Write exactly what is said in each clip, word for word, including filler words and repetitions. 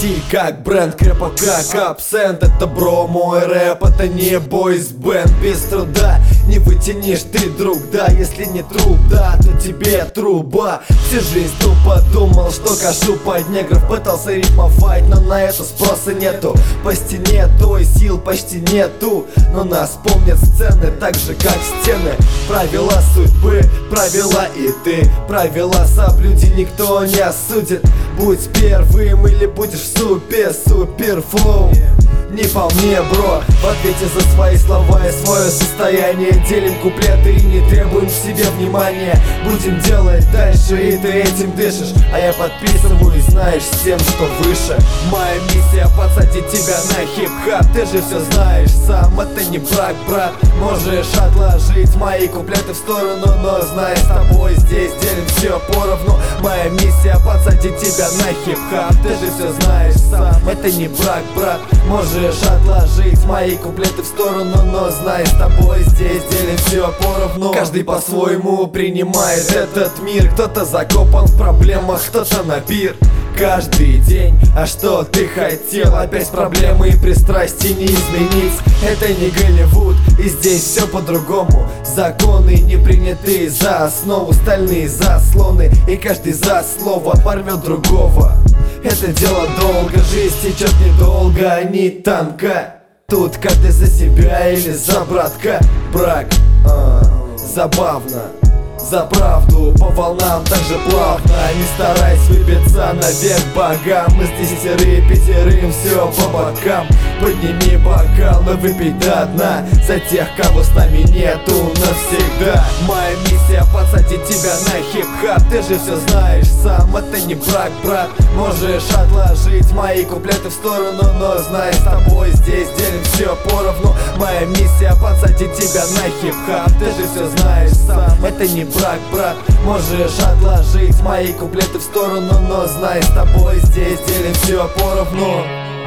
стиль как бренд, крепок как абсент. Это бро, мой рэп, это не бойс-бенд. Без труда не вытянешь ты, друг, да. Если не труп, да, то тебе труба. Всю жизнь тупо думал, что кашу под негров. Пытался рифмовать, но на это спроса нету. По стене той сил почти нету, но нас помнят сцены так же, как стены. Правила судьбы, правила и ты. Правила соблюди, никто не осудит. Будь первым или будешь в супе, супер флоу. Не по мне, бро, в ответе за свои слова и свое состояние. Делим куплеты и не требуем к себе внимания. Будем делать дальше, и ты этим дышишь. А я подписываюсь, знаешь, с тем, что выше. Моя миссия подсадить тебя на хип-хап. Ты же все знаешь сам, это не брак, брат. Можешь отложить мои куплеты в сторону, но знай, с тобой здесь делим все поровну. Моя миссия подсадить тебя на хип-хап. Ты же все знаешь сам, это не брак, брат. Можешь отложить мои куплеты в сторону, но знай, с тобой здесь делим все поровну. Каждый по-своему принимает этот мир. Кто-то закопан в проблемах, кто-то на пир. Каждый день, а что ты хотел? Опять проблемы и пристрастия не изменить. Это не Голливуд, и здесь все по-другому. Законы не приняты за основу, стальные заслоны, и каждый за слово порвет другого. Это дело долго, жизнь течет недолго, не танка. Тут каждый за себя или за братка. Брак, а, забавно. За правду по волнам так же плавно. Не старайся выбиться наверх богам. Мы с десятеры пятерым все по бокам. Подними бокал, но выпей до дна. За тех, кого с нами нету навсегда. Моя миссия подсадить тебя на хип-хап. Ты же все знаешь сам, это не брак, брат. Можешь отложить мои куплеты в сторону, но знай, с тобой здесь делим все поровну. Моя миссия подсадить тебя на хип-хап. Ты же все знаешь сам, это не брак, брат. Можешь отложить мои куплеты в сторону, но знай, с тобой здесь делим все поровну.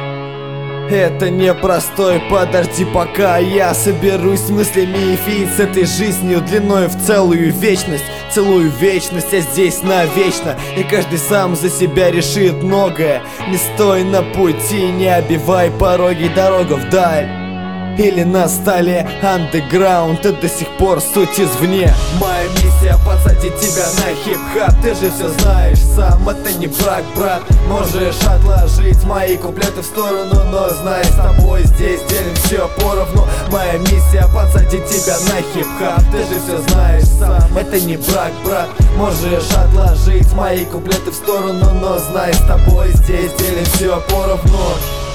Это непростой, подожди, пока я соберусь с мыслями и фит с этой жизнью длиной в целую вечность. Целую вечность, а здесь навечно. И каждый сам за себя решит многое. Не стой на пути, не обивай пороги, дорога вдаль. Или на столе андеграунд, и до сих пор суть извне. Моя миссия подсадить тебя на хип-хап. Ты же все знаешь сам, это не брак, брат. Можешь отложить мои куплеты в сторону, но знай, с тобой здесь делим все поровну. Моя миссия подсадить тебя на хип-хап. Ты же все знаешь сам, это не брак, брат. Можешь отложить мои куплеты в сторону, но знай, с тобой здесь делим все поровну.